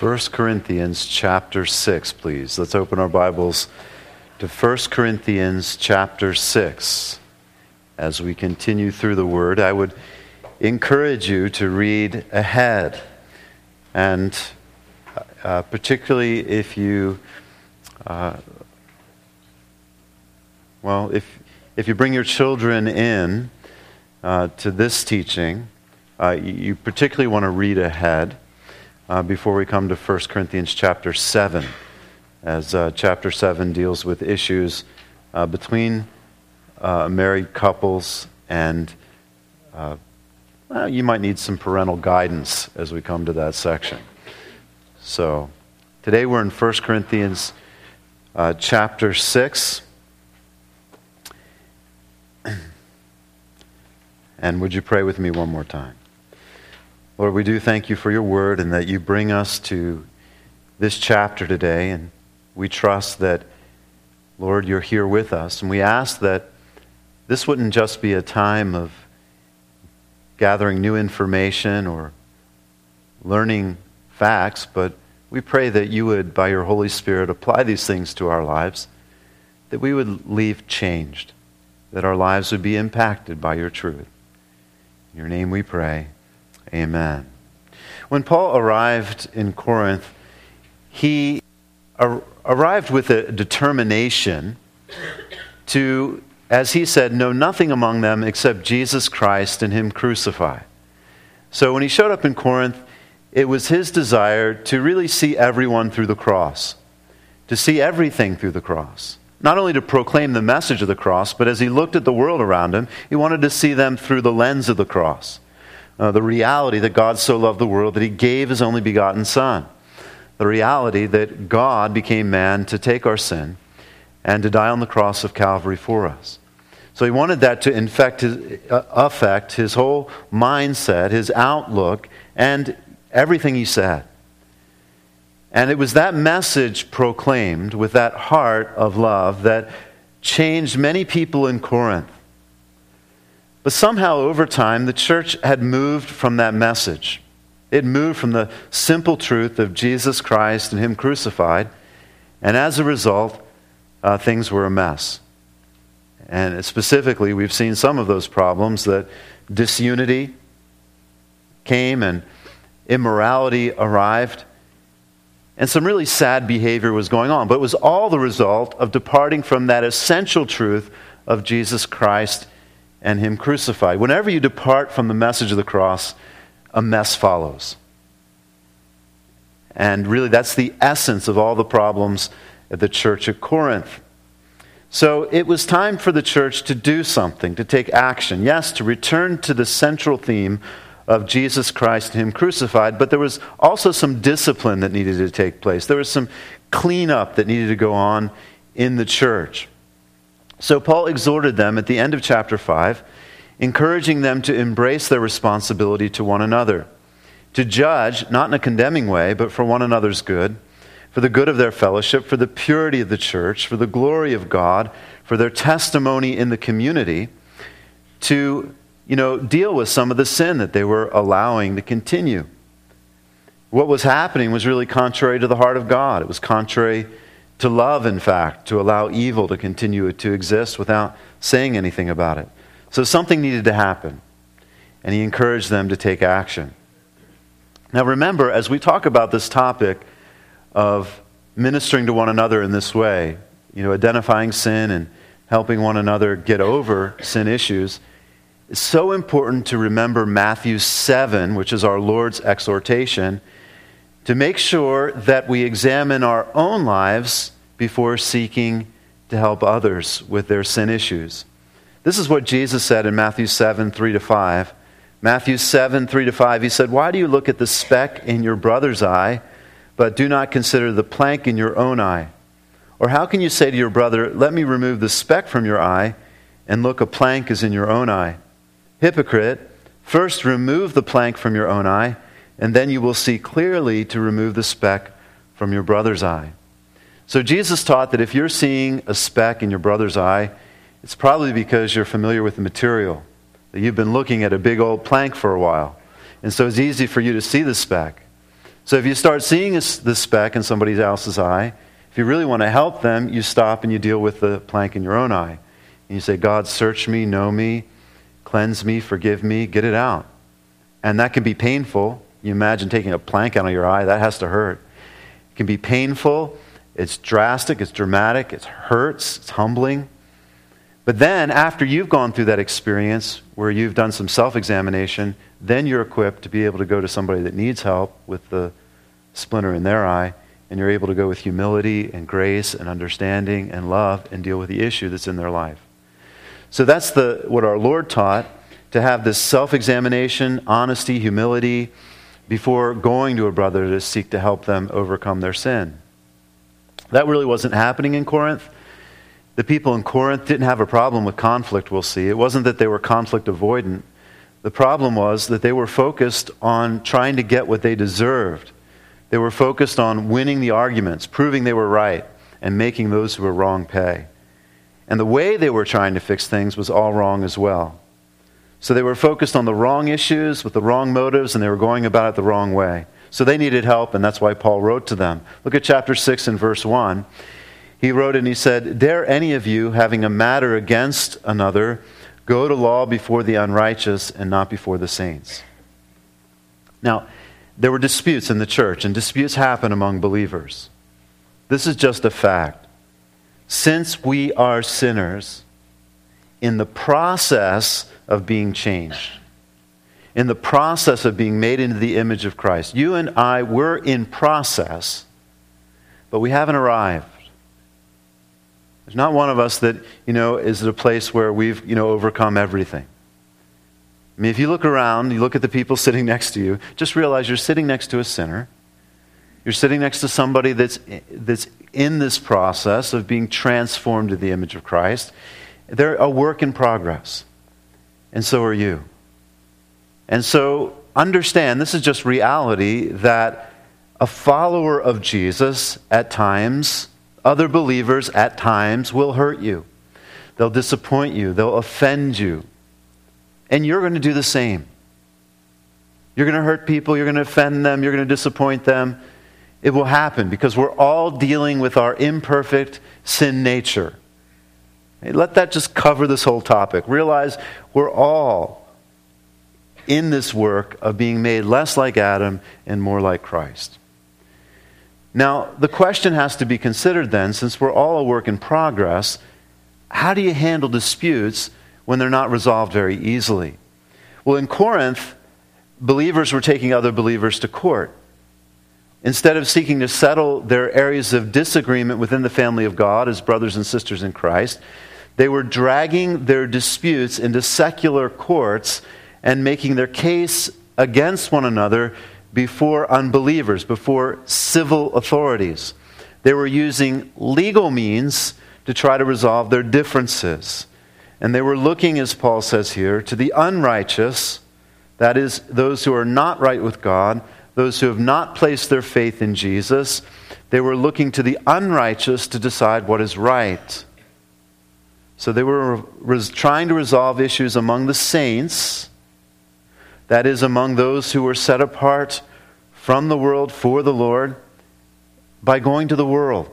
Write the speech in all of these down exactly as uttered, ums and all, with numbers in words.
First Corinthians chapter six, please. Let's open our Bibles to First Corinthians chapter six. As we continue through the Word, I would encourage you to read ahead. And uh, particularly if you, uh, well, if if you bring your children in uh, to this teaching, uh, you, you particularly want to read ahead. Uh, before we come to First Corinthians chapter seven, as uh, chapter seven deals with issues uh, between uh, married couples, and uh, well, you might need some parental guidance as we come to that section. So today we're in First Corinthians uh, chapter six. And would you pray with me one more time? Lord, we do thank you for your word and that you bring us to this chapter today. And we trust that, Lord, you're here with us. And we ask that this wouldn't just be a time of gathering new information or learning facts, but we pray that you would, by your Holy Spirit, apply these things to our lives, that we would leave changed, that our lives would be impacted by your truth. In your name we pray. Amen. When Paul arrived in Corinth, he ar- arrived with a determination to, as he said, know nothing among them except Jesus Christ and him crucified. So when he showed up in Corinth, it was his desire to really see everyone through the cross, to see everything through the cross. Not only to proclaim the message of the cross, but as he looked at the world around him, he wanted to see them through the lens of the cross. Uh, the reality that God so loved the world that he gave his only begotten Son. The reality that God became man to take our sin and to die on the cross of Calvary for us. So he wanted that to infect his, uh, affect his whole mindset, his outlook, and everything he said. And it was that message proclaimed with that heart of love that changed many people in Corinth. But somehow over time, the church had moved from that message. It moved from the simple truth of Jesus Christ and him crucified. And as a result, uh, things were a mess. And specifically, we've seen some of those problems, that disunity came and immorality arrived. And some really sad behavior was going on. But it was all the result of departing from that essential truth of Jesus Christ and him crucified. Whenever you depart from the message of the cross, a mess follows. And really that's the essence of all the problems at the church at Corinth. So it was time for the church to do something, to take action. Yes, to return to the central theme of Jesus Christ and him crucified, but there was also some discipline that needed to take place. There was some cleanup that needed to go on in the church. So Paul exhorted them at the end of chapter five, encouraging them to embrace their responsibility to one another, to judge, not in a condemning way, but for one another's good, for the good of their fellowship, for the purity of the church, for the glory of God, for their testimony in the community, to, you know, deal with some of the sin that they were allowing to continue. What was happening was really contrary to the heart of God. It was contrary to love, in fact, to allow evil to continue to exist without saying anything about it. So something needed to happen, and he encouraged them to take action. Now remember, as we talk about this topic of ministering to one another in this way, you know, identifying sin and helping one another get over sin issues, it's so important to remember Matthew seven, which is our Lord's exhortation, to make sure that we examine our own lives before seeking to help others with their sin issues. This is what Jesus said in Matthew seven, three to five. Matthew seven, three to five, he said, "Why do you look at the speck in your brother's eye, but do not consider the plank in your own eye? Or how can you say to your brother, 'Let me remove the speck from your eye,' and look, a plank is in your own eye? Hypocrite, first remove the plank from your own eye, and then you will see clearly to remove the speck from your brother's eye." So Jesus taught that if you're seeing a speck in your brother's eye, it's probably because you're familiar with the material, that you've been looking at a big old plank for a while. And so it's easy for you to see the speck. So if you start seeing this, this speck in somebody else's eye, if you really want to help them, you stop and you deal with the plank in your own eye. And you say, God, search me, know me, cleanse me, forgive me, get it out. And that can be painful. You imagine taking a plank out of your eye, that has to hurt. It can be painful, it's drastic, it's dramatic, it hurts, it's humbling. But then, after you've gone through that experience where you've done some self-examination, then you're equipped to be able to go to somebody that needs help with the splinter in their eye, and you're able to go with humility and grace and understanding and love and deal with the issue that's in their life. So that's the what our Lord taught, to have this self-examination, honesty, humility, before going to a brother to seek to help them overcome their sin. That really wasn't happening in Corinth. The people in Corinth didn't have a problem with conflict, we'll see. It wasn't that they were conflict avoidant. The problem was that they were focused on trying to get what they deserved. They were focused on winning the arguments, proving they were right, and making those who were wrong pay. And the way they were trying to fix things was all wrong as well. So they were focused on the wrong issues with the wrong motives, and they were going about it the wrong way. So they needed help, and that's why Paul wrote to them. Look at chapter six and verse one. He wrote and he said, "Dare any of you, having a matter against another, go to law before the unrighteous and not before the saints?" Now, there were disputes in the church, and disputes happen among believers. This is just a fact. Since we are sinners, in the process of being changed, in the process of being made into the image of Christ, you and I, we're in process, but we haven't arrived. There's not one of us that, you know, is at a place where we've, you know, overcome everything. I mean, if you look around, you look at the people sitting next to you, just realize you're sitting next to a sinner. You're sitting next to somebody that's that's in this process of being transformed to the image of Christ. They're a work in progress. And so are you. And so understand, this is just reality, that a follower of Jesus at times, other believers at times, will hurt you. They'll disappoint you. They'll offend you. And you're going to do the same. You're going to hurt people. You're going to offend them. You're going to disappoint them. It will happen because we're all dealing with our imperfect sin nature. Let that just cover this whole topic. Realize we're all in this work of being made less like Adam and more like Christ. Now, the question has to be considered then, since we're all a work in progress, how do you handle disputes when they're not resolved very easily? Well, in Corinth, believers were taking other believers to court. Instead of seeking to settle their areas of disagreement within the family of God as brothers and sisters in Christ, they were dragging their disputes into secular courts and making their case against one another before unbelievers, before civil authorities. They were using legal means to try to resolve their differences. And they were looking, as Paul says here, to the unrighteous, that is, those who are not right with God, those who have not placed their faith in Jesus. They were looking to the unrighteous to decide what is right. So they were res- trying to resolve issues among the saints, that is, among those who were set apart from the world for the Lord, by going to the world.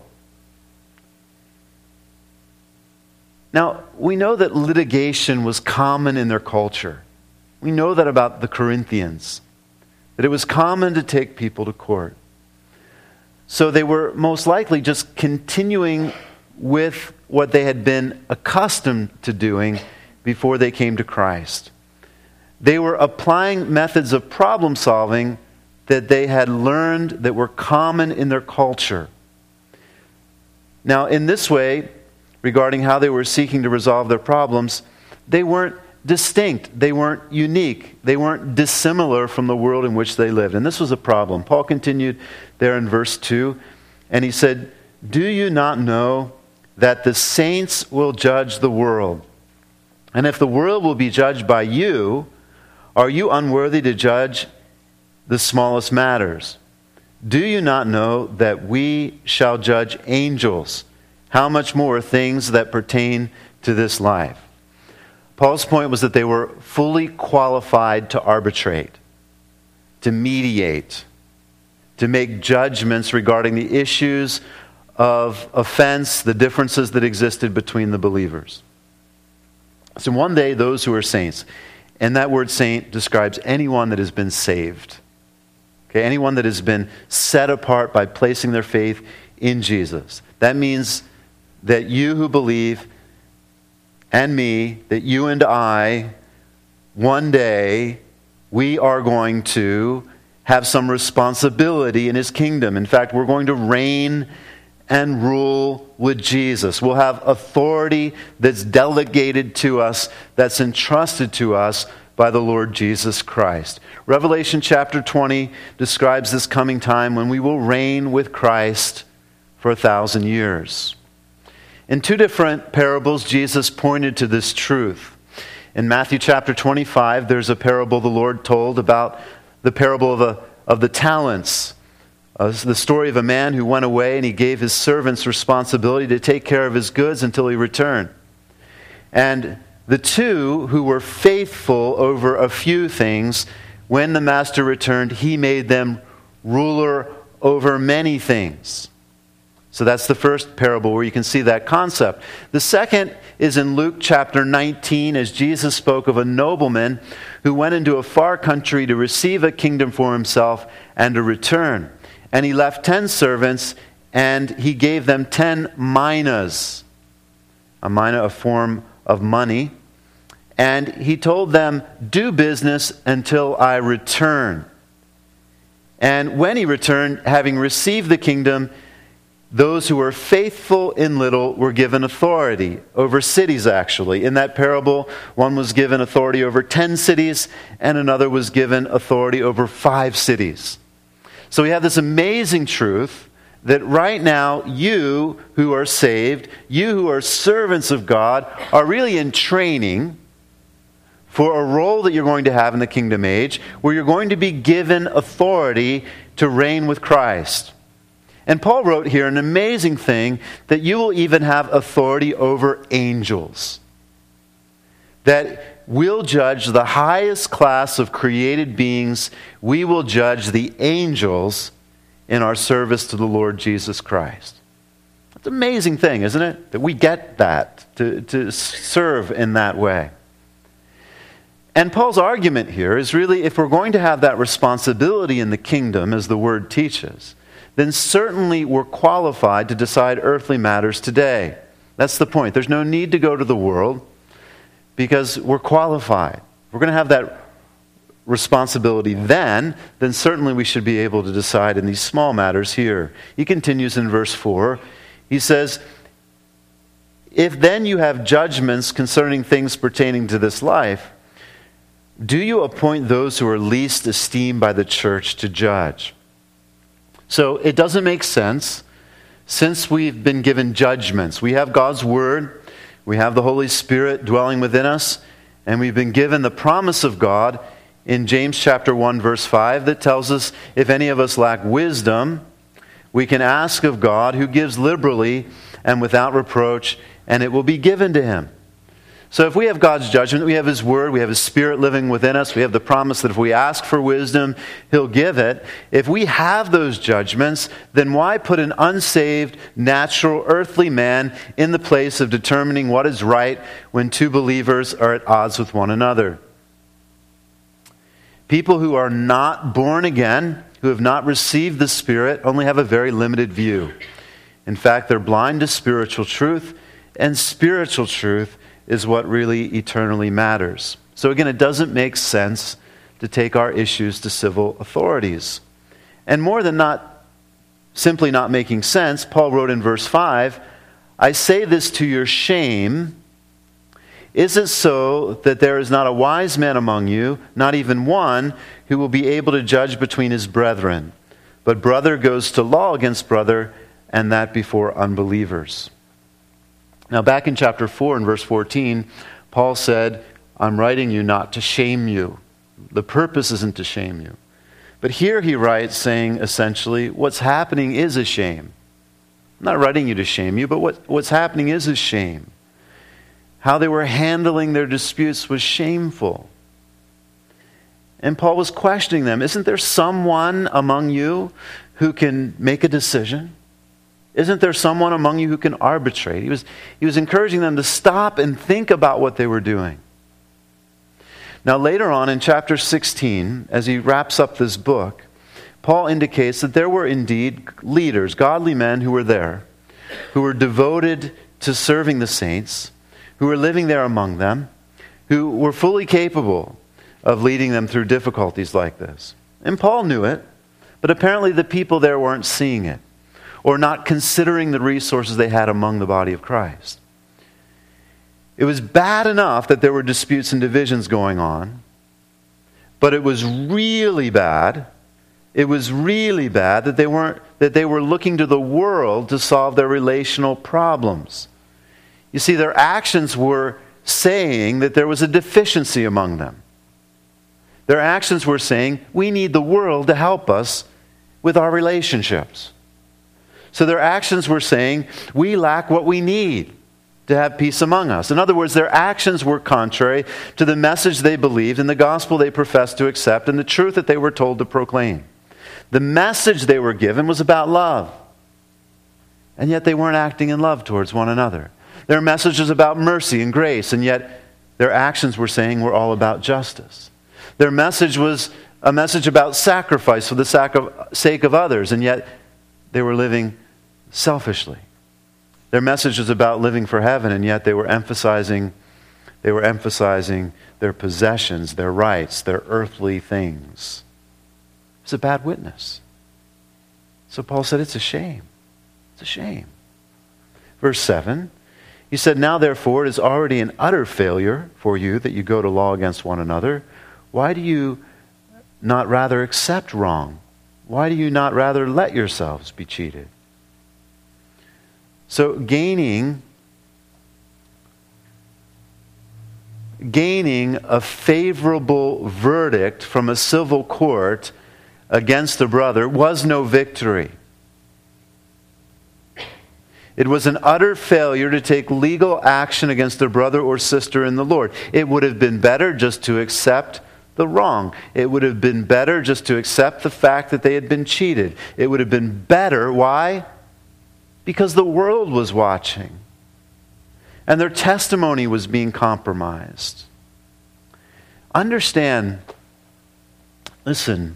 Now, we know that litigation was common in their culture. We know that about the Corinthians, that it was common to take people to court. So they were most likely just continuing with what they had been accustomed to doing before they came to Christ. They were applying methods of problem solving that they had learned that were common in their culture. Now, in this way, regarding how they were seeking to resolve their problems, they weren't distinct. They weren't unique. They weren't dissimilar from the world in which they lived. And this was a problem. Paul continued there in verse two, and he said, "Do you not know that the saints will judge the world? And if the world will be judged by you, are you unworthy to judge the smallest matters? Do you not know that we shall judge angels? How much more things that pertain to this life?" Paul's point was that they were fully qualified to arbitrate, to mediate, to make judgments regarding the issues of offense, the differences that existed between the believers. So one day, those who are saints, and that word saint describes anyone that has been saved. Okay, anyone that has been set apart by placing their faith in Jesus. That means that you who believe, and me, that you and I, one day, we are going to have some responsibility in His kingdom. In fact, we're going to reign and rule with Jesus. We'll have authority that's delegated to us, that's entrusted to us by the Lord Jesus Christ. Revelation chapter twenty describes this coming time when we will reign with Christ for a thousand years. In two different parables, Jesus pointed to this truth. In Matthew chapter twenty-five, there's a parable the Lord told about the parable of, a, of the talents. Uh, the story of a man who went away and he gave his servants responsibility to take care of his goods until he returned. And the two who were faithful over a few things, when the master returned, he made them ruler over many things. So that's the first parable where you can see that concept. The second is in Luke chapter nineteen, as Jesus spoke of a nobleman who went into a far country to receive a kingdom for himself and to return. And he left ten servants, and he gave them ten minas. A mina, a form of money. And he told them, do business until I return. And when he returned, having received the kingdom, those who were faithful in little were given authority over cities, actually. In that parable, one was given authority over ten cities, and another was given authority over five cities. So we have this amazing truth that right now, you who are saved, you who are servants of God, are really in training for a role that you're going to have in the kingdom age, where you're going to be given authority to reign with Christ. And Paul wrote here an amazing thing, that you will even have authority over angels. That we'll judge the highest class of created beings. We will judge the angels in our service to the Lord Jesus Christ. That's an amazing thing, isn't it? That we get that, to, to serve in that way. And Paul's argument here is really, if we're going to have that responsibility in the kingdom, as the word teaches, then certainly we're qualified to decide earthly matters today. That's the point. There's no need to go to the world, because we're qualified. We're going to have that responsibility then, then certainly we should be able to decide in these small matters here. He continues in verse four. He says, if then you have judgments concerning things pertaining to this life, do you appoint those who are least esteemed by the church to judge? So it doesn't make sense, since we've been given judgments. We have God's Word, we have the Holy Spirit dwelling within us, and we've been given the promise of God in James chapter one, verse five, that tells us, if any of us lack wisdom, we can ask of God, who gives liberally and without reproach, and it will be given to him. So if we have God's judgment, we have His Word, we have His Spirit living within us, we have the promise that if we ask for wisdom, He'll give it. If we have those judgments, then why put an unsaved, natural, earthly man in the place of determining what is right when two believers are at odds with one another? People who are not born again, who have not received the Spirit, only have a very limited view. In fact, they're blind to spiritual truth, and spiritual truth is what really eternally matters. So again, it doesn't make sense to take our issues to civil authorities. And more than not, simply not making sense, Paul wrote in verse five, I say this to your shame. Is it so that there is not a wise man among you, not even one, who will be able to judge between his brethren? But brother goes to law against brother, and that before unbelievers. Now back in chapter four and verse fourteen, Paul said, I'm writing you not to shame you. The purpose isn't to shame you. But here he writes saying essentially, what's happening is a shame. I'm not writing you to shame you, but what, what's happening is a shame. How they were handling their disputes was shameful. And Paul was questioning them. Isn't there someone among you who can make a decision? Isn't there someone among you who can arbitrate? He was, he was encouraging them to stop and think about what they were doing. Now later on in chapter sixteen, as he wraps up this book, Paul indicates that there were indeed leaders, godly men who were there, who were devoted to serving the saints, who were living there among them, who were fully capable of leading them through difficulties like this. And Paul knew it, but apparently the people there weren't seeing it, or not considering the resources they had among the body of Christ. It was bad enough that there were disputes and divisions going on, but it was really bad, it was really bad that they weren't that they were looking to the world to solve their relational problems. You see, their actions were saying that there was a deficiency among them. Their actions were saying, we need the world to help us with our relationships. So their actions were saying, we lack what we need to have peace among us. In other words, their actions were contrary to the message they believed and the gospel they professed to accept and the truth that they were told to proclaim. The message they were given was about love. And yet they weren't acting in love towards one another. Their message was about mercy and grace, and yet their actions were saying we're all about justice. Their message was a message about sacrifice for the sake of others, and yet they were living selfishly. Their message was about living for heaven, and yet they were emphasizing they were emphasizing their possessions, their rights, their earthly things. It's a bad witness. So Paul said it's a shame. It's a shame. Verse seven, he said, now therefore it is already an utter failure for you that you go to law against one another. Why do you not rather accept wrong? Why do you not rather let yourselves be cheated? So gaining, gaining a favorable verdict from a civil court against a brother was no victory. It was an utter failure to take legal action against a brother or sister in the Lord. It would have been better just to accept the wrong. It would have been better just to accept the fact that they had been cheated. It would have been better. Why? Because the world was watching. And their testimony was being compromised. Understand, listen,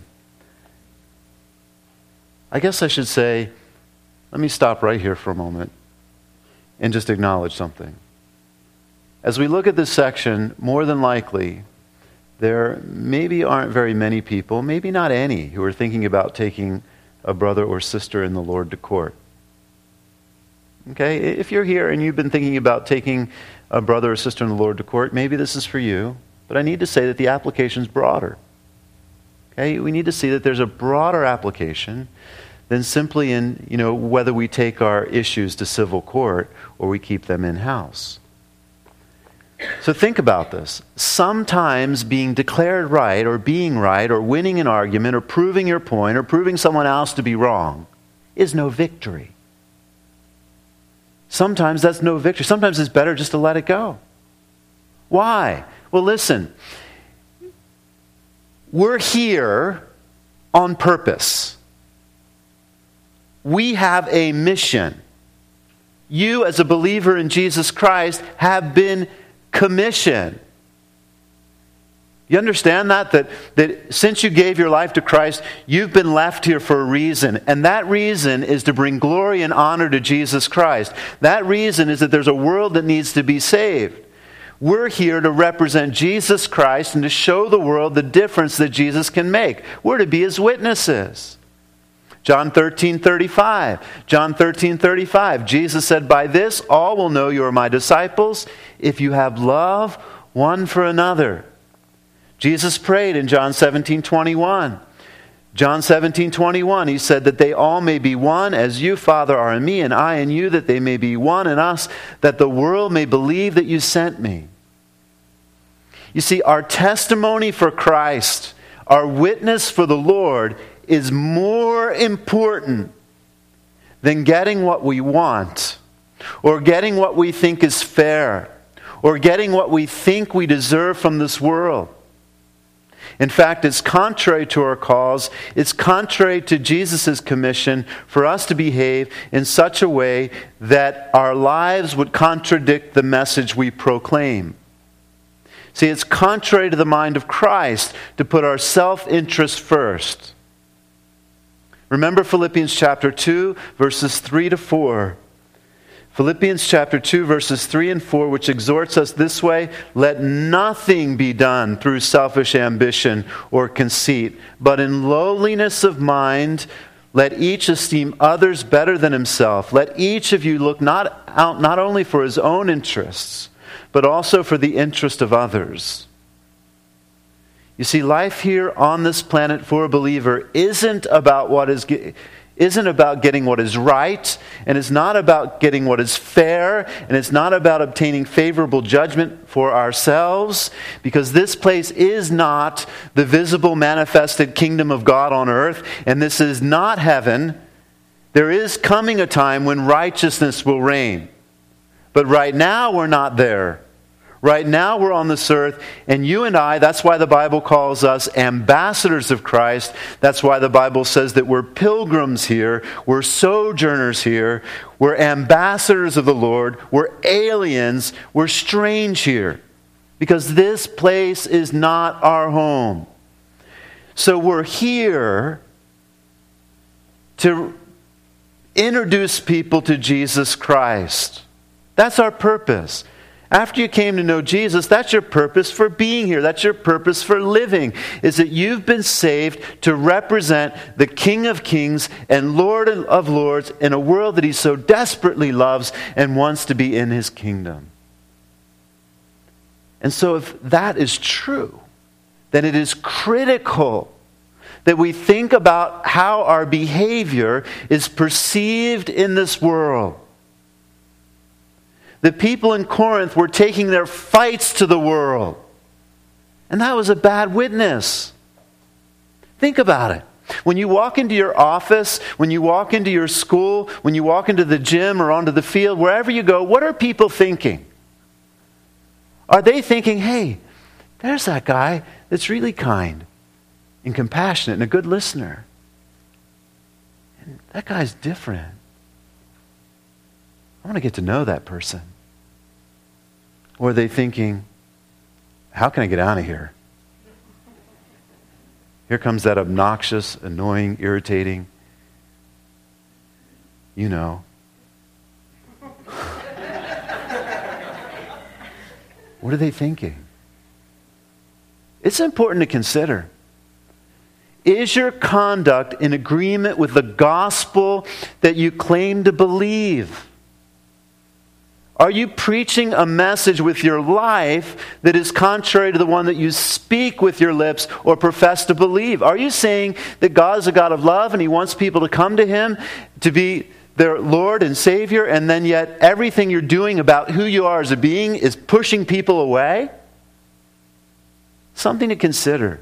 I guess I should say, let me stop right here for a moment and just acknowledge something. As we look at this section, more than likely, there maybe aren't very many people, maybe not any, who are thinking about taking a brother or sister in the Lord to court. Okay, if you're here and you've been thinking about taking a brother or sister in the Lord to court, maybe this is for you. But I need to say that the application is broader. Okay, we need to see that there's a broader application than simply in, you know, whether we take our issues to civil court or we keep them in-house. So think about this. Sometimes being declared right or being right or winning an argument or proving your point or proving someone else to be wrong is no victory. Sometimes that's no victory. Sometimes it's better just to let it go. Why? Well, listen. We're here on purpose. We have a mission. You, as a believer in Jesus Christ, have been commissioned. You understand that? That, that since you gave your life to Christ, you've been left here for a reason. And that reason is to bring glory and honor to Jesus Christ. That reason is that there's a world that needs to be saved. We're here to represent Jesus Christ and to show the world the difference that Jesus can make. We're to be His witnesses. John thirteen thirty-five. John thirteen thirty-five. Jesus said, by this all will know you are my disciples if you have love one for another. Jesus prayed in John seventeen twenty-one. John seventeen twenty-one, He said that they all may be one as you, Father, are in me and I in you, that they may be one in us, that the world may believe that you sent me. You see, our testimony for Christ, our witness for the Lord, is more important than getting what we want, or getting what we think is fair, or getting what we think we deserve from this world. In fact, it's contrary to our cause. It's contrary to Jesus' commission for us to behave in such a way that our lives would contradict the message we proclaim. See, it's contrary to the mind of Christ to put our self-interest first. Remember Philippians chapter two, verses three to four. Philippians chapter two, verses three and four, which exhorts us this way: let nothing be done through selfish ambition or conceit, but in lowliness of mind, let each esteem others better than himself. Let each of you look not out not only for his own interests, but also for the interest of others. You see, life here on this planet for a believer isn't about what is isn't about getting what is right, and it's not about getting what is fair, and it's not about obtaining favorable judgment for ourselves, because this place is not the visible manifested kingdom of God on earth, and this is not heaven. There is coming a time when righteousness will reign. But right now we're not there. Right now we're on this earth, and you and I, that's why the Bible calls us ambassadors of Christ. That's why the Bible says that we're pilgrims here, we're sojourners here, we're ambassadors of the Lord, we're aliens, we're strange here. Because this place is not our home. So we're here to introduce people to Jesus Christ. That's our purpose. After you came to know Jesus, that's your purpose for being here. That's your purpose for living, is that you've been saved to represent the King of Kings and Lord of Lords in a world that he so desperately loves and wants to be in his kingdom. And so if that is true, then it is critical that we think about how our behavior is perceived in this world. The people in Corinth were taking their fights to the world. And that was a bad witness. Think about it. When you walk into your office, when you walk into your school, when you walk into the gym or onto the field, wherever you go, what are people thinking? Are they thinking, hey, there's that guy that's really kind and compassionate and a good listener. And that guy's different. I want to get to know that person. Or are they thinking, how can I get out of here? Here comes that obnoxious, annoying, irritating, you know. What are they thinking? It's important to consider. Is your conduct in agreement with the gospel that you claim to believe? Are you preaching a message with your life that is contrary to the one that you speak with your lips or profess to believe? Are you saying that God is a God of love and he wants people to come to him to be their Lord and Savior, and then yet everything you're doing about who you are as a being is pushing people away? Something to consider.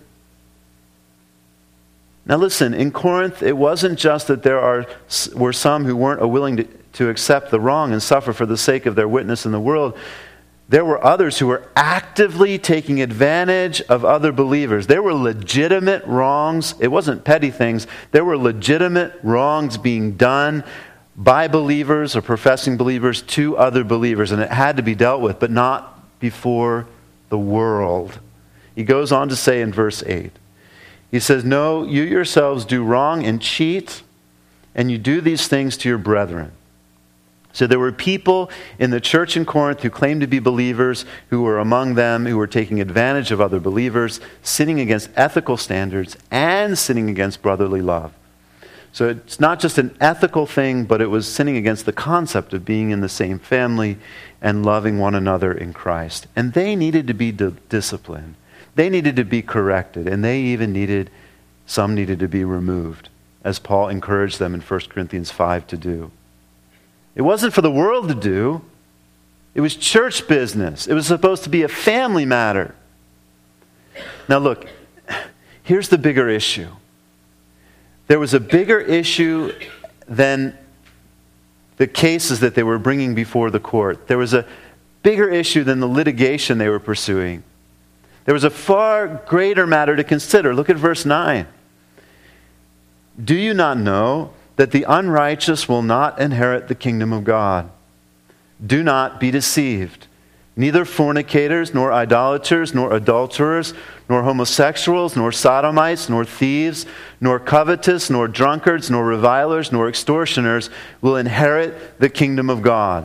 Now listen, in Corinth, it wasn't just that there are were some who weren't willing to to accept the wrong and suffer for the sake of their witness in the world. There were others who were actively taking advantage of other believers. There were legitimate wrongs. It wasn't petty things. There were legitimate wrongs being done by believers or professing believers to other believers, and it had to be dealt with, but not before the world. He goes on to say in verse eight, he says, no, you yourselves do wrong and cheat, and you do these things to your brethren. So there were people in the church in Corinth who claimed to be believers, who were among them, who were taking advantage of other believers, sinning against ethical standards and sinning against brotherly love. So it's not just an ethical thing, but it was sinning against the concept of being in the same family and loving one another in Christ. And they needed to be di- disciplined. They needed to be corrected, and they even needed, some needed to be removed, as Paul encouraged them in First Corinthians five to do. It wasn't for the world to do. It was church business. It was supposed to be a family matter. Now look, here's the bigger issue. There was a bigger issue than the cases that they were bringing before the court. There was a bigger issue than the litigation they were pursuing. There was a far greater matter to consider. Look at verse nine. Do you not know that the unrighteous will not inherit the kingdom of God? Do not be deceived. Neither fornicators, nor idolaters, nor adulterers, nor homosexuals, nor sodomites, nor thieves, nor covetous, nor drunkards, nor revilers, nor extortioners will inherit the kingdom of God.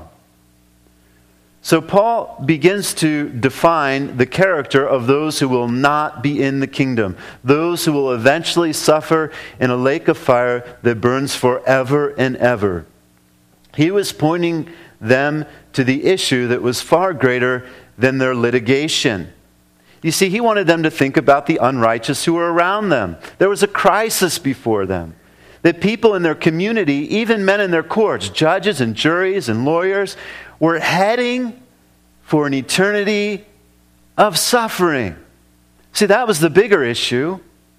So Paul begins to define the character of those who will not be in the kingdom, those who will eventually suffer in a lake of fire that burns forever and ever. He was pointing them to the issue that was far greater than their litigation. You see, he wanted them to think about the unrighteous who were around them. There was a crisis before them. That people in their community, even men in their courts, judges and juries and lawyers, were heading for an eternity of suffering. See, that was the bigger issue.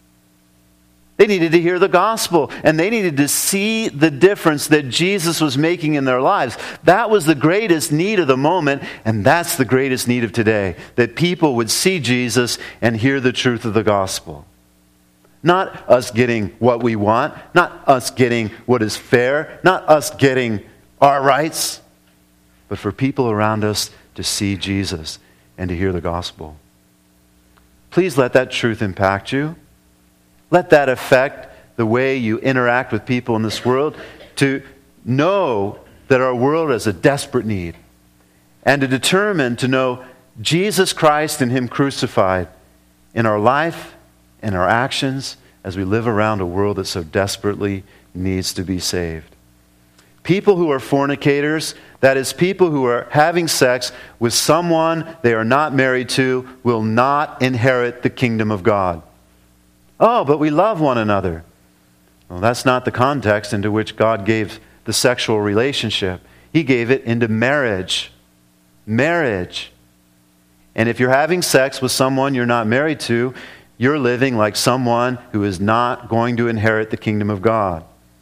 They needed to hear the gospel, and they needed to see the difference that Jesus was making in their lives. That was the greatest need of the moment, and that's the greatest need of today, that people would see Jesus and hear the truth of the gospel. Not us getting what we want, not us getting what is fair, not us getting our rights, but for people around us to see Jesus and to hear the gospel. Please let that truth impact you. Let that affect the way you interact with people in this world, to know that our world has a desperate need, and to determine to know Jesus Christ and Him crucified in our life and our actions as we live around a world that so desperately needs to be saved. People who are fornicators, that is, people who are having sex with someone they are not married to, will not inherit the kingdom of God. Oh, but we love one another. Well, that's not the context into which God gave the sexual relationship. He gave it into marriage. Marriage. And if you're having sex with someone you're not married to, you're living like someone who is not going to inherit the kingdom of God.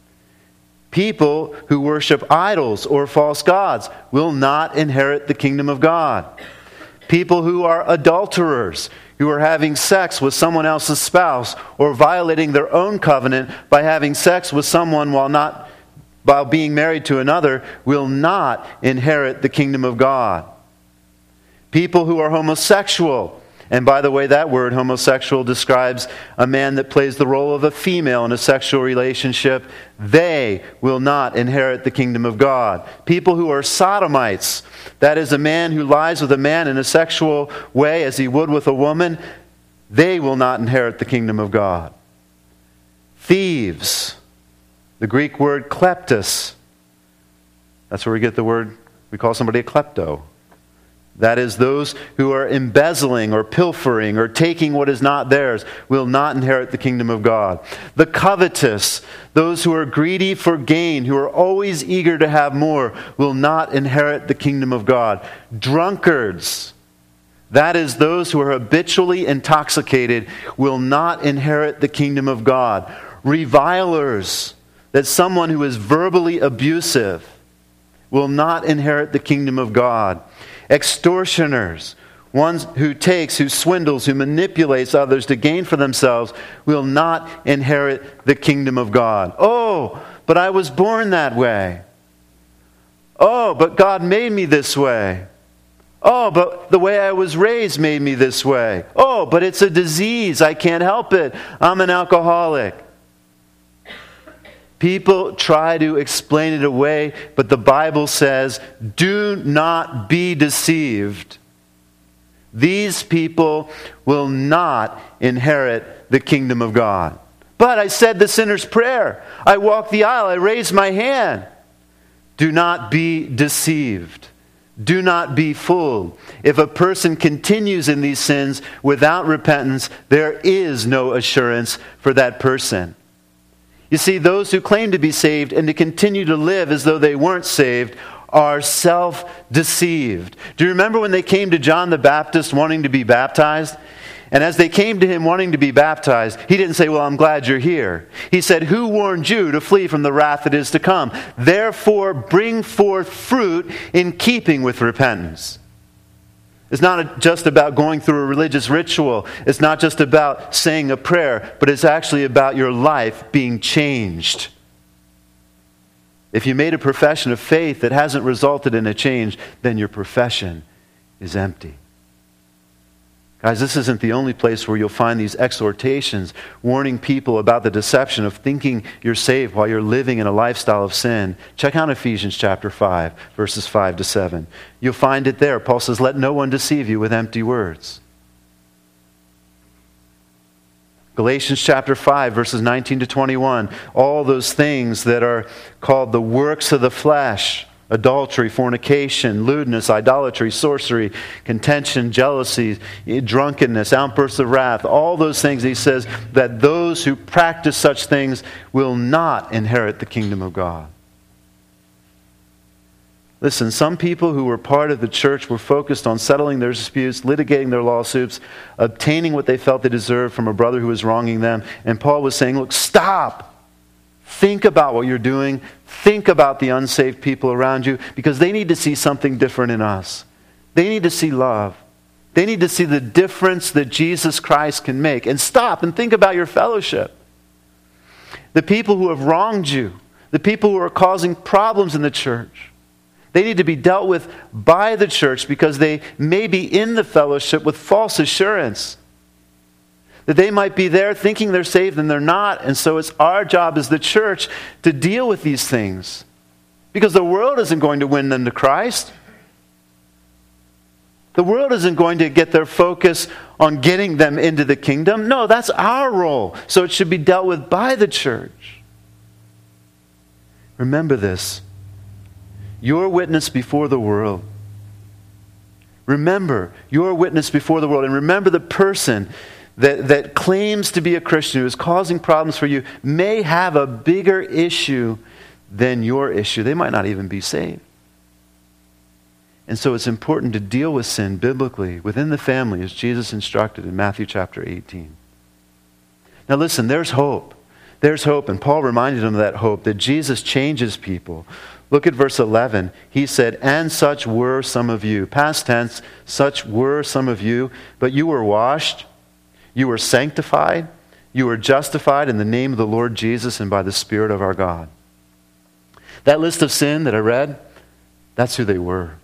People who worship idols or false gods will not inherit the kingdom of God. People who are adulterers, who are having sex with someone else's spouse or violating their own covenant by having sex with someone while not while being married to another, will not inherit the kingdom of God. People who are homosexual, and by the way, that word homosexual describes a man that plays the role of a female in a sexual relationship, they will not inherit the kingdom of God. People who are sodomites, that is, a man who lies with a man in a sexual way as he would with a woman, they will not inherit the kingdom of God. Thieves, the Greek word kleptos, that's where we get the word, we call somebody a klepto. That is, those who are embezzling or pilfering or taking what is not theirs will not inherit the kingdom of God. The covetous, those who are greedy for gain, who are always eager to have more, will not inherit the kingdom of God. Drunkards, that is, those who are habitually intoxicated, will not inherit the kingdom of God. Revilers, that someone who is verbally abusive, will not inherit the kingdom of God. Extortioners, one who takes, who swindles, who manipulates others to gain for themselves, will not inherit the kingdom of God. Oh, but I was born that way. Oh, but God made me this way. Oh, but the way I was raised made me this way. Oh, but it's a disease. I can't help it. I'm an alcoholic. People try to explain it away, but the Bible says, do not be deceived. These people will not inherit the kingdom of God. But I said the sinner's prayer. I walked the aisle. I raised my hand. Do not be deceived. Do not be fooled. If a person continues in these sins without repentance, there is no assurance for that person. You see, those who claim to be saved and to continue to live as though they weren't saved are self-deceived. Do you remember when they came to John the Baptist wanting to be baptized? And as they came to him wanting to be baptized, he didn't say, well, I'm glad you're here. He said, who warned you to flee from the wrath that is to come? Therefore, bring forth fruit in keeping with repentance. It's not just about going through a religious ritual. It's not just about saying a prayer, but it's actually about your life being changed. If you made a profession of faith that hasn't resulted in a change, then your profession is empty. Guys, this isn't the only place where you'll find these exhortations warning people about the deception of thinking you're saved while you're living in a lifestyle of sin. Check out Ephesians chapter five, verses five to seven. You'll find it there. Paul says, "Let no one deceive you with empty words." Galatians chapter five, verses nineteen to twenty-one. All those things that are called the works of the flesh: adultery, fornication, lewdness, idolatry, sorcery, contention, jealousy, drunkenness, outbursts of wrath. All those things, he says, that those who practice such things will not inherit the kingdom of God. Listen, some people who were part of the church were focused on settling their disputes, litigating their lawsuits, obtaining what they felt they deserved from a brother who was wronging them. And Paul was saying, look, stop. Think about what you're doing. Think about the unsaved people around you, because they need to see something different in us. They need to see love. They need to see the difference that Jesus Christ can make. And stop and think about your fellowship. The people who have wronged you, the people who are causing problems in the church, they need to be dealt with by the church because they may be in the fellowship with false assurance. That they might be there thinking they're saved and they're not. And so it's our job as the church to deal with these things. Because the world isn't going to win them to Christ. The world isn't going to get their focus on getting them into the kingdom. No, that's our role. So it should be dealt with by the church. Remember this. Your witness before the world. Remember your witness before the world. And remember the person That, that claims to be a Christian, who is causing problems for you, may have a bigger issue than your issue. They might not even be saved. And so it's important to deal with sin biblically within the family, as Jesus instructed in Matthew chapter eighteen. Now listen, there's hope. There's hope. And Paul reminded them of that hope, that Jesus changes people. Look at verse eleven. He said, "And such were some of you." Past tense, such were some of you, but you were washed. You were sanctified, you were justified in the name of the Lord Jesus and by the Spirit of our God. That list of sin that I read, that's who they were.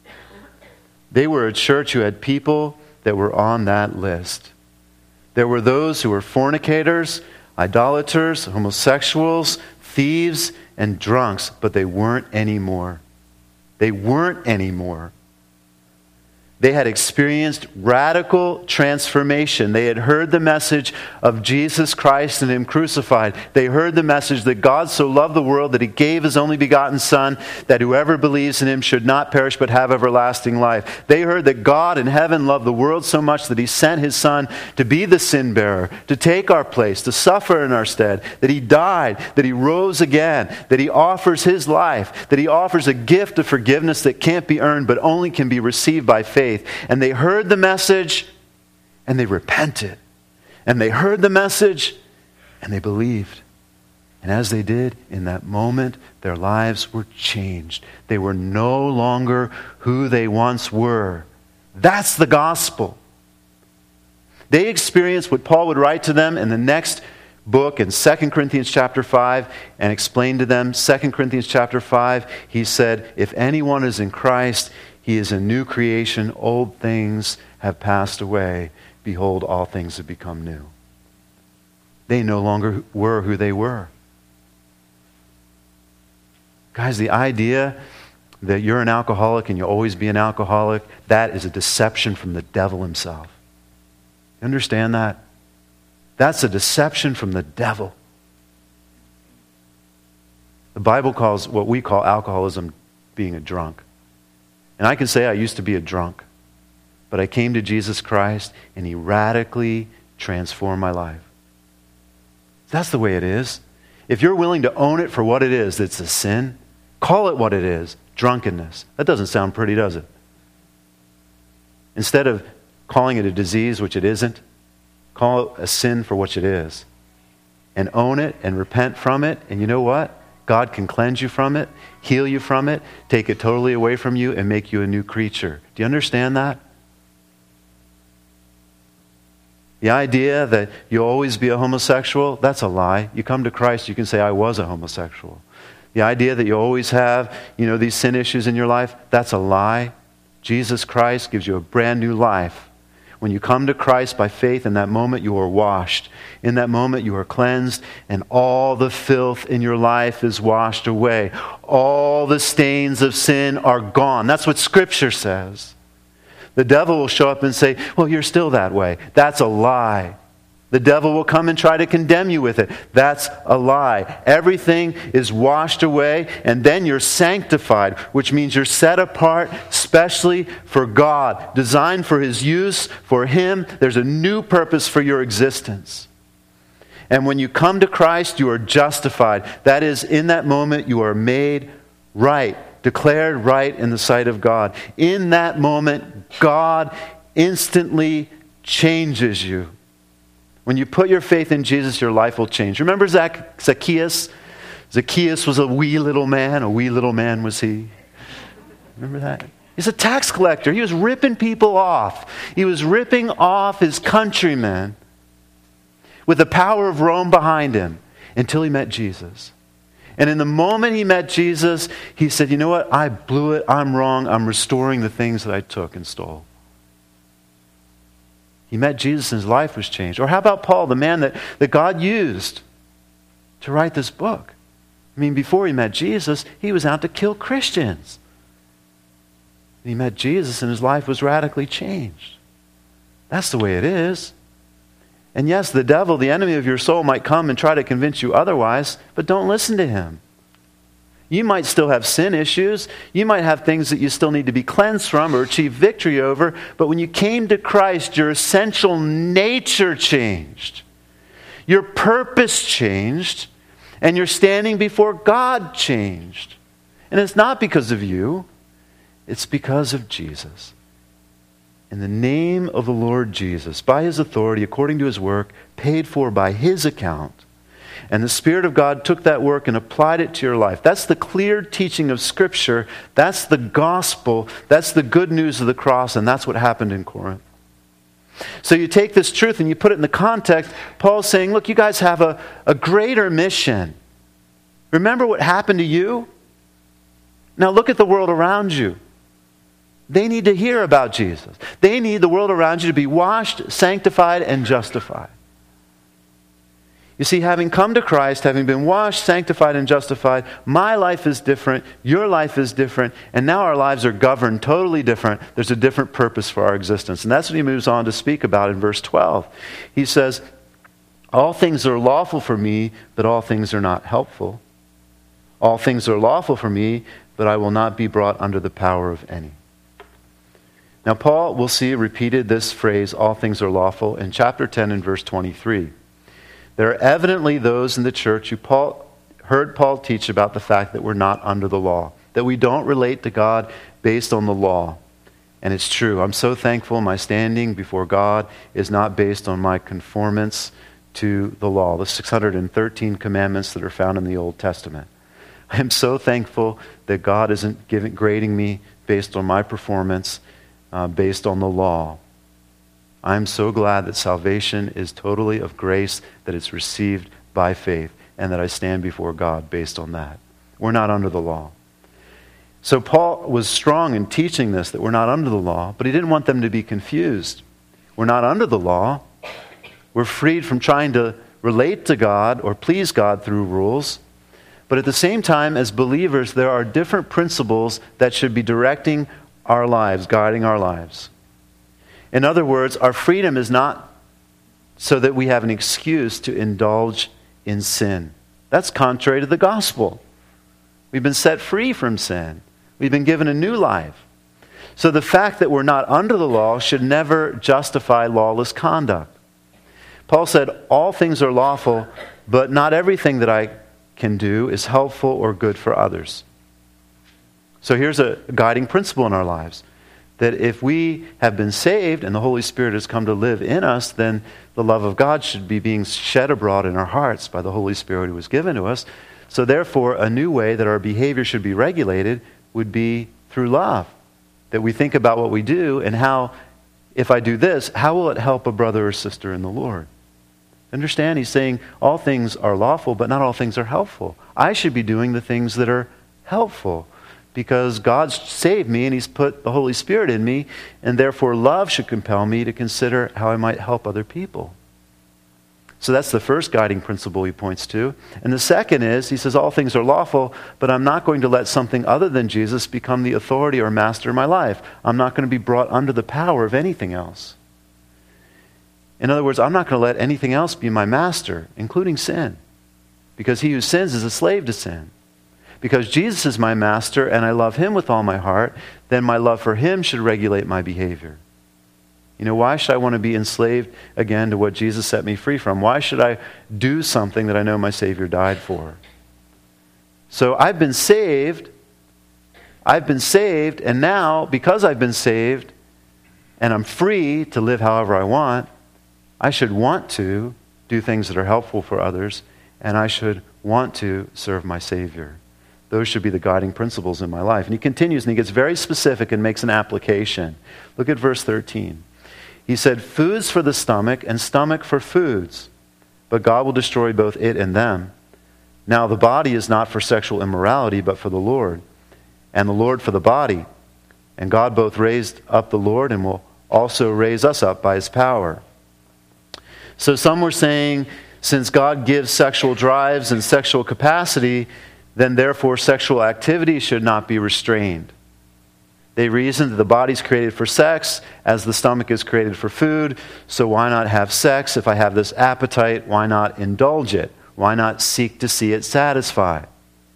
They were a church who had people that were on that list. There were those who were fornicators, idolaters, homosexuals, thieves, and drunks, but they weren't anymore. They weren't anymore. They had experienced radical transformation. They had heard the message of Jesus Christ and Him crucified. They heard the message that God so loved the world that He gave His only begotten Son, that whoever believes in Him should not perish but have everlasting life. They heard that God in heaven loved the world so much that He sent His Son to be the sin bearer, to take our place, to suffer in our stead, that He died, that He rose again, that He offers His life, that He offers a gift of forgiveness that can't be earned but only can be received by faith. And they heard the message and they repented. And they heard the message and they believed. And as they did, in that moment, their lives were changed. They were no longer who they once were. That's the gospel. They experienced what Paul would write to them in the next book in Second Corinthians chapter five and explain to them. Second Corinthians chapter five, he said, "If anyone is in Christ, he is a new creation. Old things have passed away. Behold, all things have become new." They no longer were who they were. Guys, the idea that you're an alcoholic and you'll always be an alcoholic, that is a deception from the devil himself. You understand that? That's a deception from the devil. The Bible calls what we call alcoholism being a drunk. And I can say I used to be a drunk, but I came to Jesus Christ and He radically transformed my life. That's the way it is. If you're willing to own it for what it is, it's a sin, call it what it is, drunkenness. That doesn't sound pretty, does it? Instead of calling it a disease, which it isn't, call it a sin for what it is. And own it and repent from it. And you know what? God can cleanse you from it, heal you from it, take it totally away from you, and make you a new creature. Do you understand that? The idea that you'll always be a homosexual, that's a lie. You come to Christ, you can say, I was a homosexual. The idea that you always have, you know, these sin issues in your life, that's a lie. Jesus Christ gives you a brand new life. When you come to Christ by faith, in that moment you are washed. In that moment you are cleansed, and all the filth in your life is washed away. All the stains of sin are gone. That's what Scripture says. The devil will show up and say, well, you're still that way. That's a lie. The devil will come and try to condemn you with it. That's a lie. Everything is washed away, and then you're sanctified, which means you're set apart specially for God, designed for His use, for Him. There's a new purpose for your existence. And when you come to Christ, you are justified. That is, in that moment, you are made right, declared right in the sight of God. In that moment, God instantly changes you. When you put your faith in Jesus, your life will change. Remember Zac- Zacchaeus? Zacchaeus was a wee little man. A wee little man was he. Remember that? He's a tax collector. He was ripping people off. He was ripping off his countrymen with the power of Rome behind him until he met Jesus. And in the moment he met Jesus, he said, you know what? I blew it. I'm wrong. I'm restoring the things that I took and stole. He met Jesus and his life was changed. Or how about Paul, the man that, that God used to write this book? I mean, before he met Jesus, he was out to kill Christians. And he met Jesus and his life was radically changed. That's the way it is. And yes, the devil, the enemy of your soul, might come and try to convince you otherwise, but don't listen to him. You might still have sin issues. You might have things that you still need to be cleansed from or achieve victory over. But when you came to Christ, your essential nature changed. Your purpose changed. And your standing before God changed. And it's not because of you. It's because of Jesus. In the name of the Lord Jesus, by His authority, according to His work, paid for by His account, and the Spirit of God took that work and applied it to your life. That's the clear teaching of Scripture. That's the gospel. That's the good news of the cross. And that's what happened in Corinth. So you take this truth and you put it in the context. Paul's saying, look, you guys have a, a greater mission. Remember what happened to you? Now look at the world around you. They need to hear about Jesus. They need the world around you to be washed, sanctified, and justified. You see, having come to Christ, having been washed, sanctified, and justified, my life is different, your life is different, and now our lives are governed totally different. There's a different purpose for our existence. And that's what he moves on to speak about in verse twelve. He says, all things are lawful for me, but all things are not helpful. All things are lawful for me, but I will not be brought under the power of any. Now, Paul, we'll see, repeated this phrase, all things are lawful, in chapter ten and verse twenty-three. There are evidently those in the church who Paul, heard Paul teach about the fact that we're not under the law, that we don't relate to God based on the law. And it's true. I'm so thankful my standing before God is not based on my conformance to the law, the six hundred thirteen commandments that are found in the Old Testament. I am so thankful that God isn't giving, grading me based on my performance, uh, based on the law. I'm so glad that salvation is totally of grace, that it's received by faith, and that I stand before God based on that. We're not under the law. So Paul was strong in teaching this, that we're not under the law, but he didn't want them to be confused. We're not under the law. We're freed from trying to relate to God or please God through rules. But at the same time, as believers, there are different principles that should be directing our lives, guiding our lives. In other words, our freedom is not so that we have an excuse to indulge in sin. That's contrary to the gospel. We've been set free from sin. We've been given a new life. So the fact that we're not under the law should never justify lawless conduct. Paul said, all things are lawful, but not everything that I can do is helpful or good for others. So here's a guiding principle in our lives. That if we have been saved and the Holy Spirit has come to live in us, then the love of God should be being shed abroad in our hearts by the Holy Spirit who was given to us. So therefore, a new way that our behavior should be regulated would be through love. That we think about what we do and how if I do this, how will it help a brother or sister in the Lord? Understand, he's saying all things are lawful, but not all things are helpful. I should be doing the things that are helpful because God's saved me and he's put the Holy Spirit in me, and therefore love should compel me to consider how I might help other people. So that's the first guiding principle he points to. And the second is, he says all things are lawful, but I'm not going to let something other than Jesus become the authority or master of my life. I'm not going to be brought under the power of anything else. In other words, I'm not going to let anything else be my master, including sin. Because he who sins is a slave to sin. Because Jesus is my master and I love him with all my heart, then my love for him should regulate my behavior. You know, why should I want to be enslaved again to what Jesus set me free from? Why should I do something that I know my Savior died for? So I've been saved. I've been saved, and now, because I've been saved, and I'm free to live however I want, I should want to do things that are helpful for others, and I should want to serve my Savior. Those should be the guiding principles in my life. And he continues, and he gets very specific and makes an application. Look at verse thirteen. He said, foods for the stomach and stomach for foods, but God will destroy both it and them. Now the body is not for sexual immorality, but for the Lord, and the Lord for the body. And God both raised up the Lord and will also raise us up by his power. So some were saying, since God gives sexual drives and sexual capacity, then therefore sexual activity should not be restrained. They reasoned that the body's created for sex as the stomach is created for food, so why not have sex? If I have this appetite, why not indulge it? Why not seek to see it satisfied?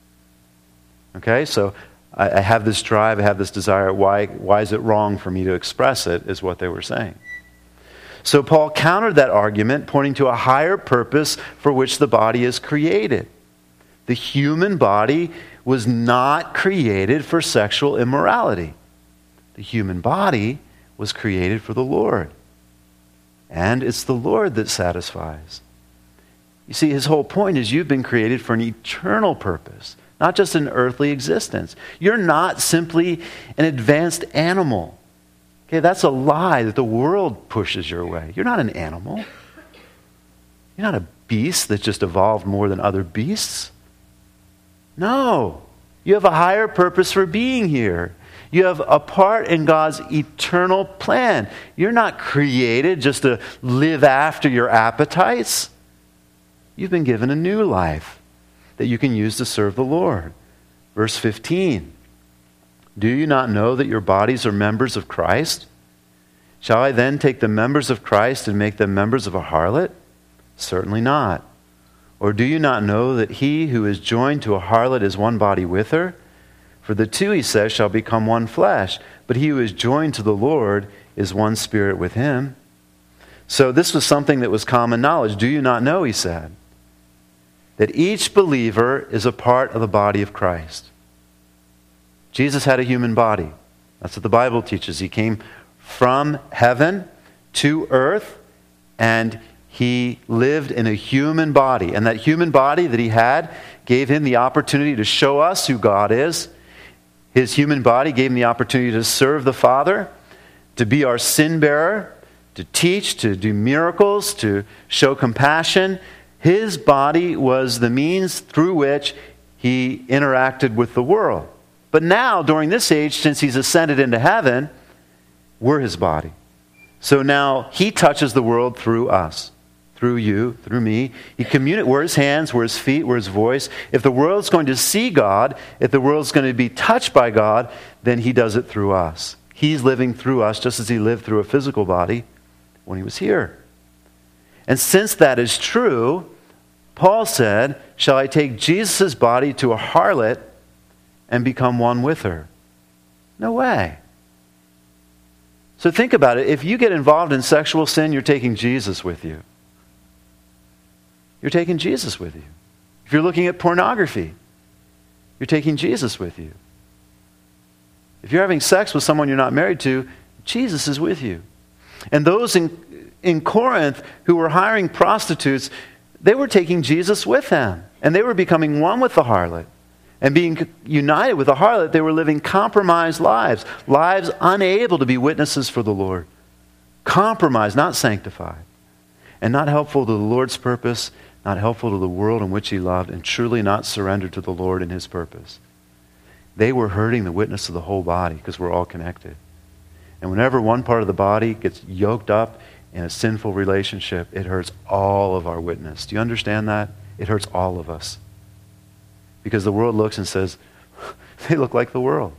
Okay, so I, I have this drive, I have this desire. Why, why is it wrong for me to express it, is what they were saying. So Paul countered that argument, pointing to a higher purpose for which the body is created. The human body was not created for sexual immorality. The human body was created for the Lord. And it's the Lord that satisfies. You see, his whole point is you've been created for an eternal purpose, not just an earthly existence. You're not simply an advanced animal. Okay, that's a lie that the world pushes your way. You're not an animal. You're not a beast that just evolved more than other beasts. No. You have a higher purpose for being here. You have a part in God's eternal plan. You're not created just to live after your appetites. You've been given a new life that you can use to serve the Lord. Verse fifteen. Do you not know that your bodies are members of Christ? Shall I then take the members of Christ and make them members of a harlot? Certainly not. Or do you not know that he who is joined to a harlot is one body with her? For the two, he says, shall become one flesh. But he who is joined to the Lord is one spirit with him. So this was something that was common knowledge. Do you not know, he said, that each believer is a part of the body of Christ? Jesus had a human body. That's what the Bible teaches. He came from heaven to earth, and he lived in a human body. And that human body that he had gave him the opportunity to show us who God is. His human body gave him the opportunity to serve the Father, to be our sin bearer, to teach, to do miracles, to show compassion. His body was the means through which he interacted with the world. But now, during this age, since he's ascended into heaven, we're his body. So now he touches the world through us, through you, through me. He communi- we're his hands, we're his feet, we're his voice. If the world's going to see God, if the world's going to be touched by God, then he does it through us. He's living through us just as he lived through a physical body when he was here. And since that is true, Paul said, shall I take Jesus' body to a harlot and become one with her? No way. So think about it. If you get involved in sexual sin, you're taking Jesus with you. You're taking Jesus with you. If you're looking at pornography, you're taking Jesus with you. If you're having sex with someone you're not married to, Jesus is with you. And those in, in Corinth who were hiring prostitutes, they were taking Jesus with them. And they were becoming one with the harlot. And being united with the harlot, they were living compromised lives, lives unable to be witnesses for the Lord. compromised, not sanctified, and not helpful to the Lord's purpose, not helpful to the world in which he loved, and truly not surrendered to the Lord and his purpose. They were hurting the witness of the whole body because we're all connected. And whenever one part of the body gets yoked up in a sinful relationship, it hurts all of our witness. Do you understand that? It hurts all of us. Because the world looks and says, they look like the world.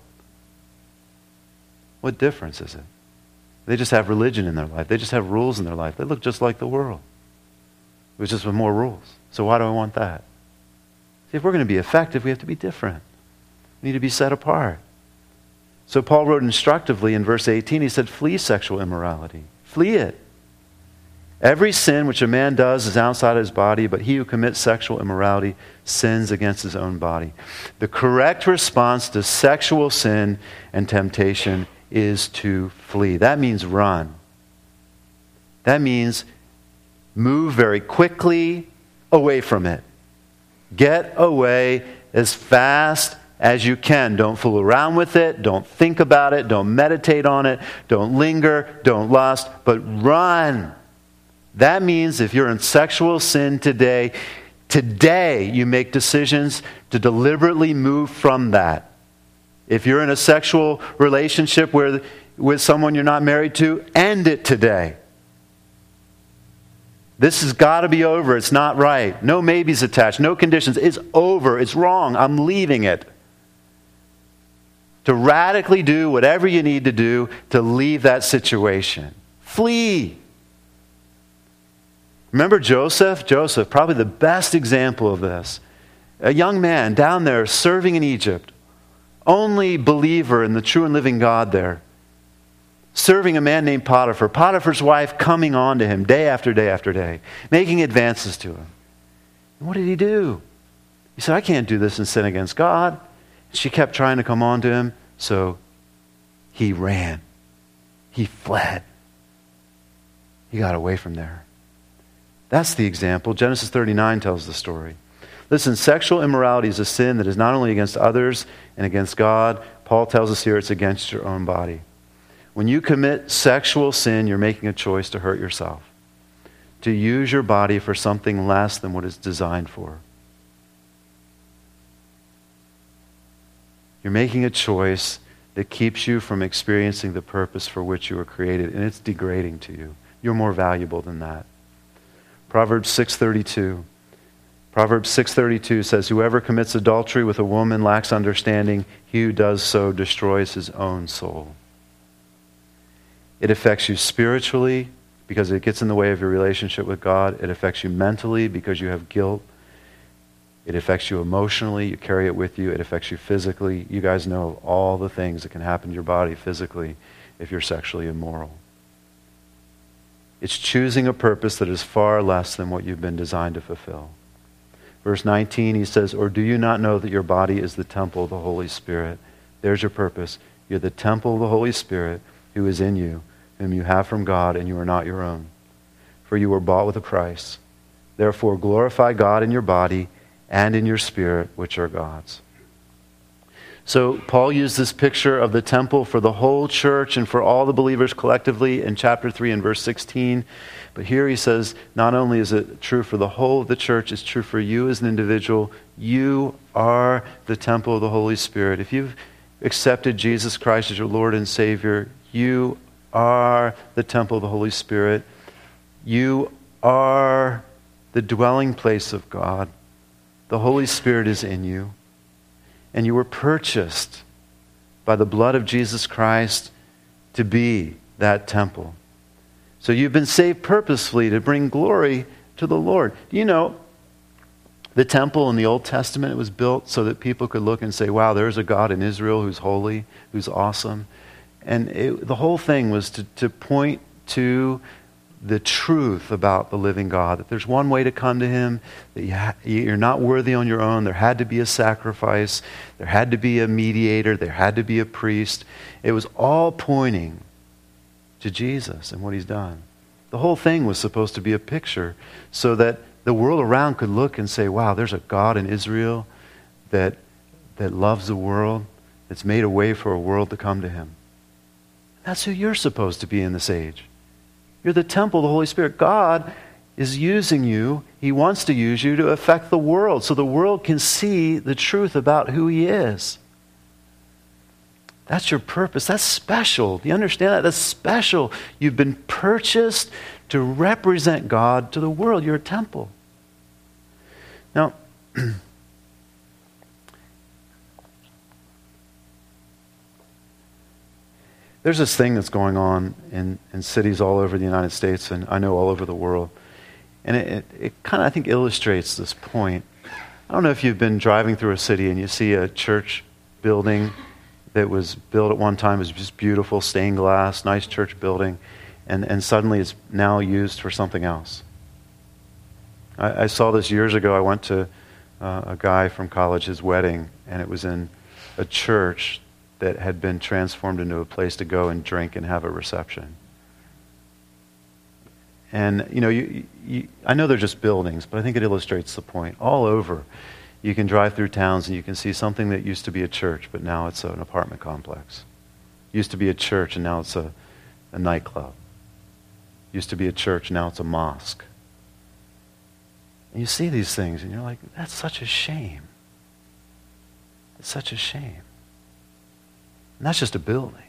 What difference is it? They just have religion in their life. They just have rules in their life. They look just like the world. It was just with more rules. So why do I want that? See, if we're going to be effective, we have to be different. We need to be set apart. So Paul wrote instructively in verse eighteen, he said, flee sexual immorality. Flee it. Every sin which a man does is outside his body, but he who commits sexual immorality sins against his own body. The correct response to sexual sin and temptation is to flee. That means run. That means move very quickly away from it. Get away as fast as you can. Don't fool around with it. Don't think about it. Don't meditate on it. Don't linger. Don't lust. But run. That means if you're in sexual sin today, today you make decisions to deliberately move from that. If you're in a sexual relationship where, with someone you're not married to, end it today. This has got to be over. It's not right. No maybes attached. No conditions. It's over. It's wrong. I'm leaving it. To radically do whatever you need to do to leave that situation. Flee. Remember Joseph? Joseph, probably the best example of this. A young man down there serving in Egypt. Only believer in the true and living God there. Serving a man named Potiphar. Potiphar's wife coming on to him day after day after day. Making advances to him. And what did he do? He said, I can't do this and sin against God. She kept trying to come on to him. So he ran. He fled. He got away from there. That's the example. Genesis thirty-nine tells the story. Listen, sexual immorality is a sin that is not only against others and against God. Paul tells us here it's against your own body. When you commit sexual sin, you're making a choice to hurt yourself. To use your body for something less than what it's designed for. You're making a choice that keeps you from experiencing the purpose for which you were created, and it's degrading to you. You're more valuable than that. Proverbs six thirty-two. Proverbs six thirty-two says, whoever commits adultery with a woman lacks understanding. He who does so destroys his own soul. It affects you spiritually because it gets in the way of your relationship with God. It affects you mentally because you have guilt. It affects you emotionally. You carry it with you. It affects you physically. You guys know all the things that can happen to your body physically if you're sexually immoral. It's choosing a purpose that is far less than what you've been designed to fulfill. Verse nineteen, he says, or do you not know that your body is the temple of the Holy Spirit? There's your purpose. You're the temple of the Holy Spirit who is in you, whom you have from God, and you are not your own. For you were bought with a price. Therefore glorify God in your body and in your spirit, which are God's. So Paul used this picture of the temple for the whole church and for all the believers collectively in chapter three and verse sixteen. But here he says, not only is it true for the whole of the church, it's true for you as an individual. You are the temple of the Holy Spirit. If you've accepted Jesus Christ as your Lord and Savior, you are the temple of the Holy Spirit. You are the dwelling place of God. The Holy Spirit is in you. And you were purchased by the blood of Jesus Christ to be that temple. So you've been saved purposefully to bring glory to the Lord. You know, the temple in the Old Testament, it was built so that people could look and say, wow, there's a God in Israel who's holy, who's awesome. And it, the whole thing was to, to point to the truth about the living God, that there's one way to come to Him, that you ha- you're not worthy on your own. There had to be a sacrifice. There had to be a mediator. There had to be a priest. It was all pointing to Jesus and what He's done. The whole thing was supposed to be a picture so that the world around could look and say, wow, there's a God in Israel that, that loves the world, that's made a way for a world to come to Him. That's who you're supposed to be in this age. You're the temple of the Holy Spirit. God is using you. He wants to use you to affect the world so the world can see the truth about who He is. That's your purpose. That's special. Do you understand that? That's special. You've been purchased to represent God to the world. You're a temple. Now, there's this thing that's going on in, in cities all over the United States, and I know all over the world. And it, it, it kind of, I think, illustrates this point. I don't know if you've been driving through a city and you see a church building that was built at one time, it was just beautiful, stained glass, nice church building, and, and suddenly it's now used for something else. I, I saw this years ago. I went to uh, a guy from college's wedding, and it was in a church that had been transformed into a place to go and drink and have a reception. And, you know, you, you, I know they're just buildings, but I think it illustrates the point. All over, you can drive through towns and you can see something that used to be a church, but now it's an apartment complex. Used to be a church, and now it's a, a nightclub. Used to be a church, now it's a mosque. And you see these things, and you're like, that's such a shame. It's such a shame. And that's just a building.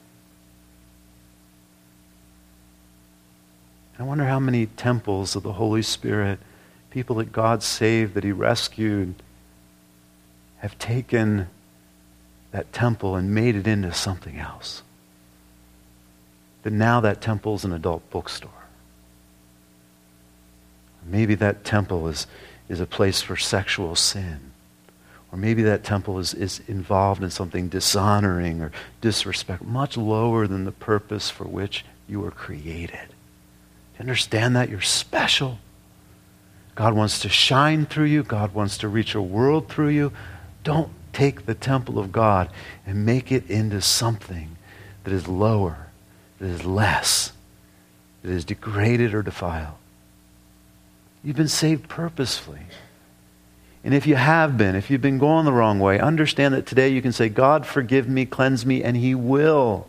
I wonder how many temples of the Holy Spirit, people that God saved, that He rescued, have taken that temple and made it into something else. That now that temple is an adult bookstore. Maybe that temple is, is a place for sexual sin. Or maybe that temple is, is involved in something dishonoring or disrespect, much lower than the purpose for which you were created. Do you understand that? You're special. God wants to shine through you. God wants to reach a world through you. Don't take the temple of God and make it into something that is lower, that is less, that is degraded or defiled. You've been saved purposefully. And if you have been, if you've been going the wrong way, understand that today you can say, God, forgive me, cleanse me, and He will.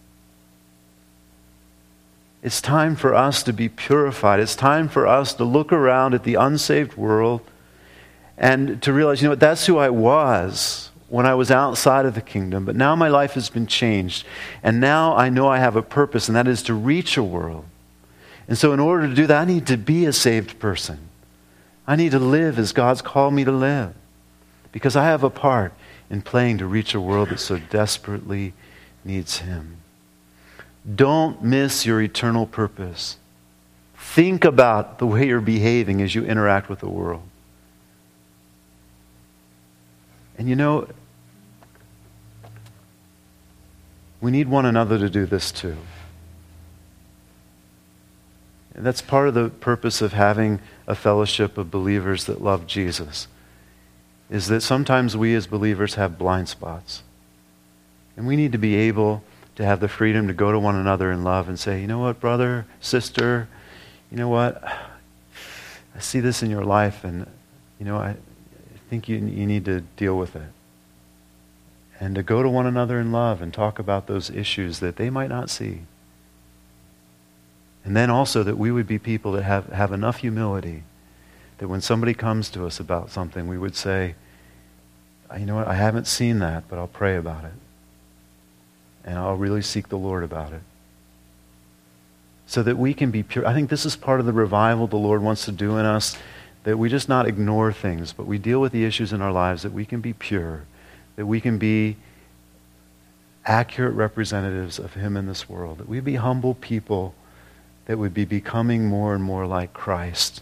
It's time for us to be purified. It's time for us to look around at the unsaved world and to realize, you know what, that's who I was when I was outside of the kingdom. But now my life has been changed. And now I know I have a purpose, and that is to reach a world. And so in order to do that, I need to be a saved person. I need to live as God's called me to live. Because I have a part in playing to reach a world that so desperately needs Him. Don't miss your eternal purpose. Think about the way you're behaving as you interact with the world. And you know, we need one another to do this too. And that's part of the purpose of having a fellowship of believers that love Jesus, is that sometimes we as believers have blind spots. And we need to be able to have the freedom to go to one another in love and say, you know what, brother, sister, you know what, I see this in your life, and you know, I think you, you need to deal with it. And to go to one another in love and talk about those issues that they might not see. And then also that we would be people that have, have enough humility that when somebody comes to us about something, we would say, you know what, I haven't seen that, but I'll pray about it. And I'll really seek the Lord about it. So that we can be pure. I think this is part of the revival the Lord wants to do in us, that we just not ignore things, but we deal with the issues in our lives, that we can be pure, that we can be accurate representatives of Him in this world, that we be humble people that would be becoming more and more like Christ.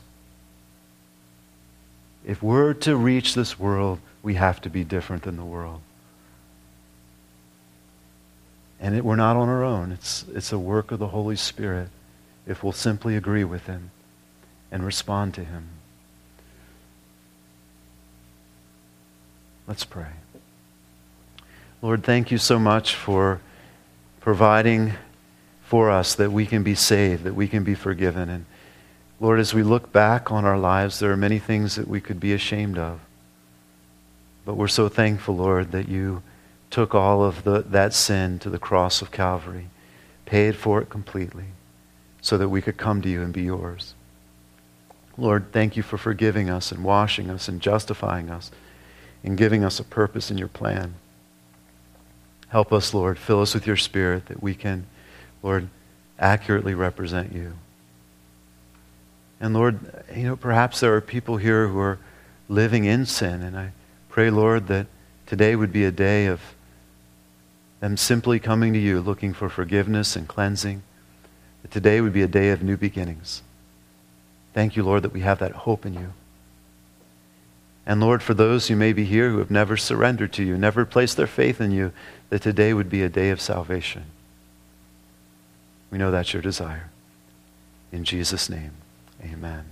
If we're to reach this world, we have to be different than the world. And it, we're not on our own. It's, it's a work of the Holy Spirit if we'll simply agree with Him and respond to Him. Let's pray. Lord, thank you so much for providing for us that we can be saved, that we can be forgiven. And Lord, as we look back on our lives, there are many things that we could be ashamed of. But we're so thankful, Lord, that you took all of the, that sin to the cross of Calvary, paid for it completely, so that we could come to you and be yours. Lord, thank you for forgiving us and washing us and justifying us and giving us a purpose in your plan. Help us, Lord. Fill us with your Spirit that we can, Lord, accurately represent you. And Lord, you know, perhaps there are people here who are living in sin, and I pray, Lord, that today would be a day of them simply coming to you, looking for forgiveness and cleansing. That today would be a day of new beginnings. Thank you, Lord, that we have that hope in you. And Lord, for those who may be here who have never surrendered to you, never placed their faith in you, that today would be a day of salvation. We know that's your desire. In Jesus' name, amen.